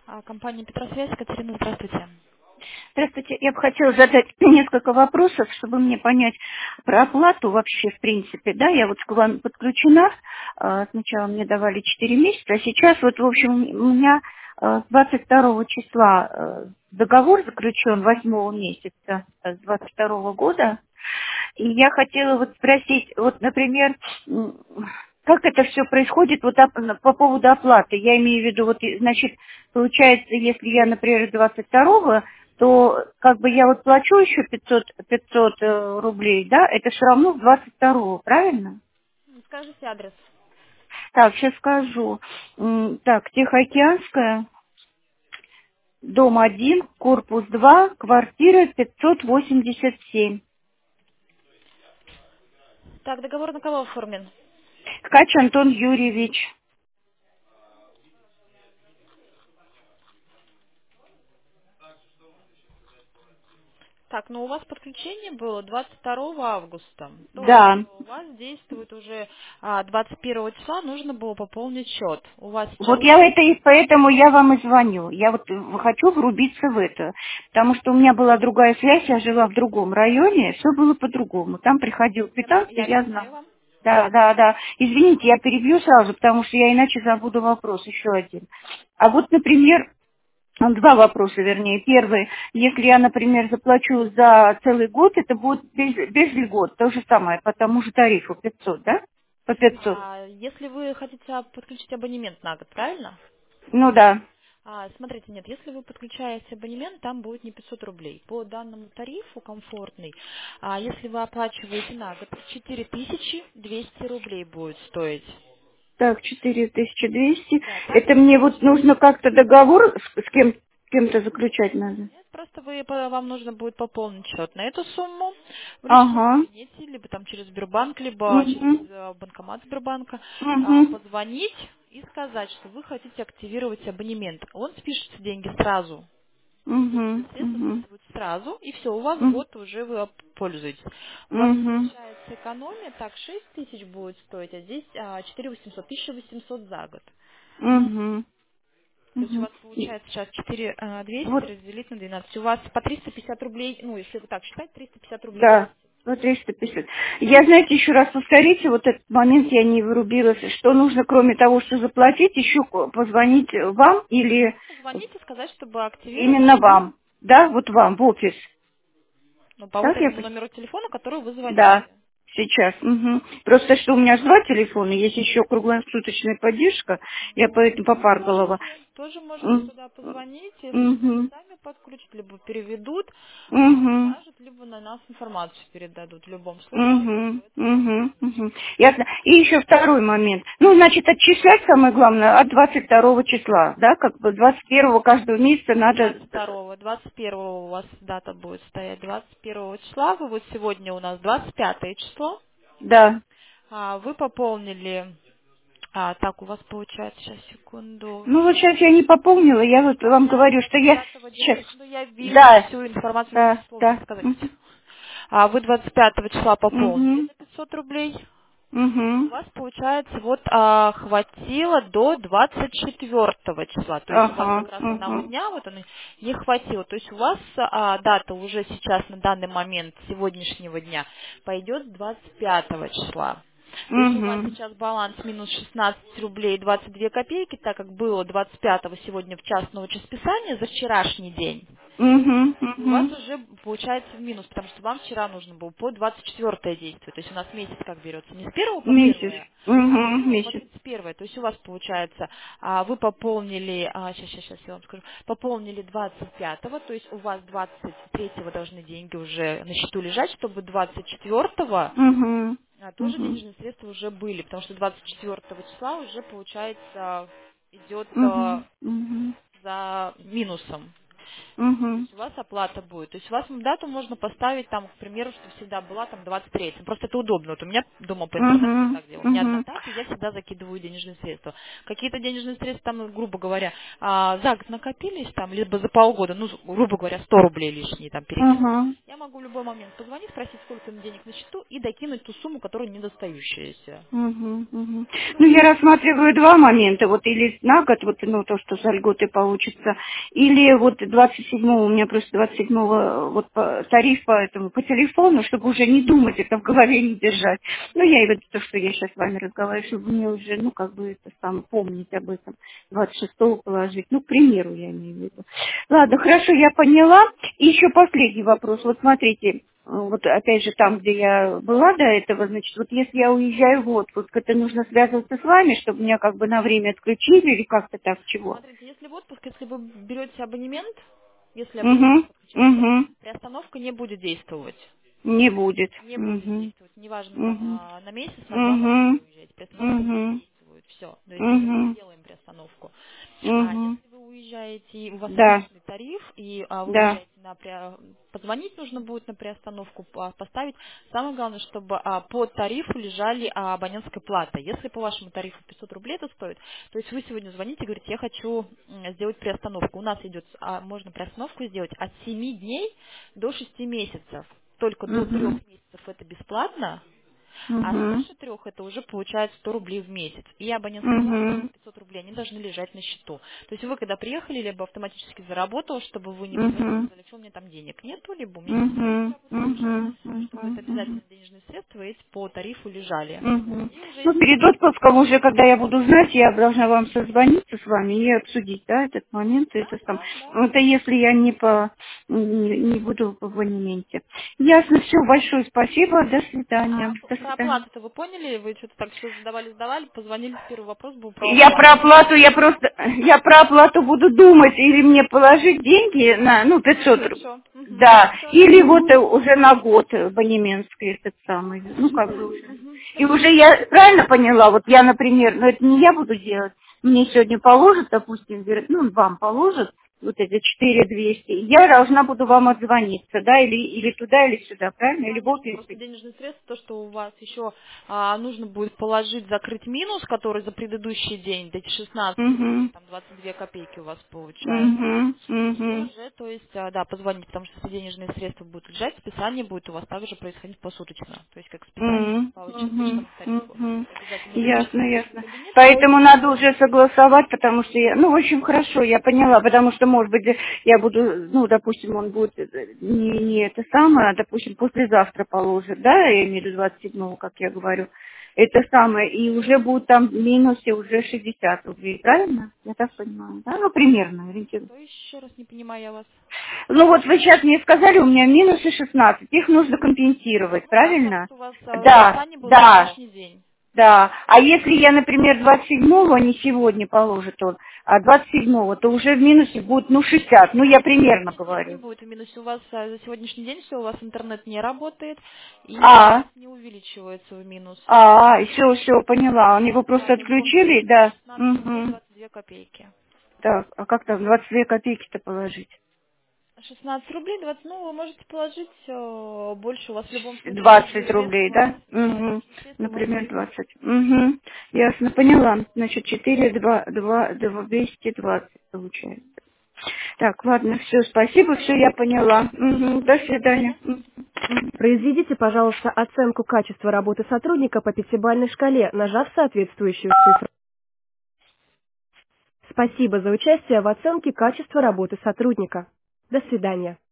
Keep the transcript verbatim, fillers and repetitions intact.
А, Компания Петросвязь, Катерина, здравствуйте. Здравствуйте. Я бы хотела задать несколько вопросов, чтобы мне понять про оплату вообще, в принципе. Да, я вот к вам подключена. А, Сначала мне давали четыре месяца, а сейчас вот, в общем, у меня а, с двадцать второго числа а, договор заключен восьмого месяца а, с двадцать второго года. И я хотела вот спросить, вот, например, м, как это все происходит вот оп- по поводу оплаты? Я имею в виду, вот, и, значит, получается, если я, например, двадцать второго, то как бы я вот плачу еще пятьсот, пятьсот э, рублей, да, это все равно с двадцать второго, правильно? Скажите адрес. Так, сейчас скажу. М, Так, Тихоокеанская, дом один, корпус два, квартира пятьсот восемьдесят семь. Так, договор на кого оформлен? Ткач Антон Юрьевич. Так, ну у вас подключение было двадцать второго августа. То есть Да. у вас действует уже а, двадцать первого числа, нужно было пополнить счет. У вас сейчас Вот я получается... это и поэтому я вам и звоню. Я вот э, хочу врубиться в это. Потому что у меня была другая связь, я жила в другом районе, все было по-другому. Там приходил Я, на- квитанция, я я знала. объясняю вам. Да, да, да. Извините, я перебью сразу, потому что я иначе забуду вопрос, еще один. А вот, например, ну, два вопроса, вернее. Первый, если я, например, заплачу за целый год, это будет без, без льгот, то же самое, по тому же тарифу пятьсот, да? По пятьсот. А, если вы хотите а, подключить абонемент на год, правильно? Ну да. А, смотрите, нет, если вы подключаете абонемент, там будет не пятьсот рублей. По данному тарифу комфортный, а если вы оплачиваете на год, четыре тысячи двести рублей будет стоить. Так, четыре тысячи двести. Да, там Это есть мне вот еще... нужно как-то договор с, с кем, с кем-то заключать надо? Нет, просто вы, по- вам нужно будет пополнить счет на эту сумму в личном Ага. кабинете, либо там через Сбербанк, либо через Угу. э, банкомат Сбербанка, а, Угу. позвонить и сказать, что вы хотите активировать абонемент. Он спишется деньги сразу. Угу. Денежные средства Угу. списывают сразу, и все, у вас Угу. год уже вы оп- пользуетесь. У вас Угу. получается экономия, так, шесть тысяч будет стоить, а здесь а, четыре тысячи восемьсот, тысяча восемьсот за год. Угу. То есть у Угу. вас получается сейчас четыре тысячи двести Вот, разделить на двенадцать. У вас по триста пятьдесят рублей, ну, если вы так считать, триста пятьдесят рублей в да, месяц. вот триста пятьдесят. Я, знаете, еще раз повторите, вот этот момент я не вырубилась, что нужно, кроме того, что заплатить, еще ко- позвонить вам или Позвоните, сказать, чтобы активировать, именно вам, да, вот вам, в офис. ну, по вот Так я этому понимаю? номеру телефона, который вы Да, звоните. сейчас. Мгм. Просто что у меня ж два телефона, есть еще круглосуточная поддержка, я Ну, поэтому тоже попарголова. можете, тоже можете М, туда позвонить, если что, мгм, сами подключат, либо переведут, а, мгм, скажут, либо на нас информацию передадут. В любом случае, мгм, все это можно. мгм, мгм. Ясно. И еще второй момент. Ну, значит, отчислять самое главное от двадцать второго числа, да, как бы двадцать первого каждого месяца Не надо, двадцать второго, двадцать первого у вас дата будет стоять, двадцать первого числа, вы вот сегодня у нас двадцать пятое число, да. а, вы пополнили, а, так, у вас получается, сейчас, секунду, Ну, вот сейчас я не пополнила, я вот у вам меня говорю, что двадцать я пятого сейчас, действует, ну, я вижу да, всю информацию, могу да, дословно да. сказать. Угу. А, вы двадцать пятого числа пополнили Угу. на пятьсот рублей, у Угу. вас, получается, вот а, хватило до двадцать четвёртого числа. То есть у вас Ага, как раз одного ага. дня вот оно не хватило. То есть у вас а, дата уже сейчас на данный момент сегодняшнего дня пойдет с двадцать пятого числа. То есть у вас Угу. сейчас баланс минус шестнадцать рублей двадцать две копейки, так как было двадцать пятого сегодня в час ночи списания за вчерашний день. Угу. И у вас Угу. уже получается в минус, потому что вам вчера нужно было по двадцать четвёртое действие. То есть у нас месяц как берется не с первого по Месяц. первое, а с Угу. первого по Месяц. тридцать первое. То есть у вас получается, а, вы пополнили, а, сейчас, сейчас, сейчас я вам скажу, пополнили двадцать пятого, то есть у вас двадцать третьего должны деньги уже на счету лежать, чтобы двадцать четвёртого Угу. а, тоже Угу. денежные средства уже были, потому что двадцать четвёртого числа уже получается идет Угу. а, Угу. за минусом. Угу. То есть у вас оплата будет. То есть у вас дату можно поставить там, к примеру, что всегда была там двадцать третье. Просто это удобно. Вот у меня дома по интернету я Угу. так делаю. У меня одна Угу. дата, и я всегда закидываю денежные средства. Какие-то денежные средства там, грубо говоря, а, за год накопились там, либо за полгода, ну, грубо говоря, сто рублей лишние там перекинули. Угу. Я могу в любой момент позвонить, спросить, сколько им денег на счету, и докинуть ту сумму, которая недостающаяся. Мгм, мгм. Это Ну, я очень рассматриваю два момента. Вот или на год, вот, ну, то, что за льготы получится, или вот двадцать седьмого, у меня просто двадцать седьмого вот по- тариф по этому, по телефону, чтобы уже не думать, это в голове не держать. Ну, я и вот то, что я сейчас с вами разговариваю, чтобы мне уже, ну, как бы это сам помнить об этом, двадцать шестого положить. Ну, к примеру, я имею в виду. Ладно, хорошо, я поняла. И еще последний вопрос. Вот смотрите, вот опять же там, где я была до этого, значит, вот если я уезжаю в отпуск, это нужно связываться с вами, чтобы меня как бы на время отключили или как-то так, чего? Смотрите, если в отпуск, если вы берете абонемент, если абонемент Угу, подключаете, угу, приостановка не будет действовать. не будет. Не будет Угу, действовать. Неважно, там угу, а, на месяц, на два, на три угу, вы уезжаете. Приостановка не угу, действует. Все. То есть мы не угу, делаем приостановку. А угу. если вы уезжаете, и у вас Да, обычный тариф, и а, вы да. уезжаете на при- позвонить нужно будет на приостановку, а, поставить. Самое главное, чтобы а, по тарифу лежали а, абонентская плата. Если по вашему тарифу пятьсот рублей это стоит, то есть вы сегодня звоните и говорите, я хочу м, сделать приостановку. У нас идет, а, можно приостановку сделать от семи дней до шести месяцев. Только до трех Угу, месяцев это бесплатно, а угу, свыше трех это уже получается сто рублей в месяц. И абонентская плата угу, пятьсот рублей, они должны лежать на счету. То есть вы когда приехали, либо автоматически заработал, чтобы вы не позвонили, угу, сказали, что у меня там денег нету, либо у меня есть тариф, угу, я выслушал, угу, чтобы это угу. обязательно денежные средства эти по тарифу лежали. Мгм. И уже Ну, если перед отпуском уже, когда я буду знать, я должна вам созвониться с вами и обсудить, да, этот момент. да, Это, сам, да, да. это если я не по не, не буду в абонементе. Ясно, все, большое спасибо, до свидания. А п- До про свидания. оплату-то вы поняли? Вы что-то так все задавали, задавали, позвонили, первый вопрос был про Я оплату. про оплату, я просто, я про оплату буду думать, или мне положить деньги на, ну, На пятьсот счет рублей. что? Угу. Да, Все, или вот э, уже на год абонементский этот самый, ну, хорошо. как бы уже. Угу. И уже я правильно поняла, вот я, например, ну, это не я буду делать, мне сегодня положат, допустим, вер- ну, вам положат вот эти четыре двести, я должна буду вам отзвониться, да, или, или туда, или сюда, правильно, или в Звоните, офис. просто денежные средства, то, что у вас еще а, нужно будет положить, закрыть минус, который за предыдущий день, эти шестнадцать рублей, Угу, там двадцать две копейки у вас получается. угу, И угу. уже, то есть, а, да, позвоните, потому что если денежные средства будут лежать, списание будет у вас также происходить посуточно, то есть как списание Мгм, по мгм, обычному тарифу. мгм. Обязательно Ясно, приезжайте в ясно. кабинет. Поэтому надо уже согласовать, потому что я, ну, в общем, хорошо, я поняла, потому что, может быть, я буду, ну, допустим, он будет э, не, не это самое, а, допустим, послезавтра положит, да, я имею в виду двадцать седьмого, как я говорю, это самое, и уже будут там в минусе уже шестьдесят рублей, правильно? Я так понимаю, да? Ну, примерно, ориентируюсь. То еще раз не понимаю я вас. Ну вот вы сейчас мне сказали, у меня минусы шестнадцать, их нужно компенсировать, Ну да, так правильно? как у вас а, Да, списание было на да, сегодняшний день. да. А если я, например, двадцать седьмого, не сегодня положит он, а двадцать седьмого, то уже в минусе будет, ну, шестьдесят. Ну, я примерно Нет, нет, не говорю. будет в минусе. У вас а, за сегодняшний день все, у вас интернет не работает, и А, баланс не увеличивается в минус. а, все, все, поняла. Они его просто Да, не будет. отключили, да. шестнадцать рублей Угу. двадцать две копейки. Так, а как там двадцать две копейки-то положить? шестнадцать рублей двадцать, ну, вы можете положить э, больше, у вас в любом случае денежные двадцать рублей, средства, да? да, Угу. денежные средства Например, можете. двадцать. Угу. Ясно, поняла. Значит, четыре, два, два, двести двадцать получается. Так, ладно, все, спасибо, все, я поняла. Мгм, до Мгм, до свидания. свидания. Мгм. Произведите, пожалуйста, оценку качества работы сотрудника по пятибалльной шкале, нажав соответствующую цифру. Спасибо за участие в оценке качества работы сотрудника. До свидания.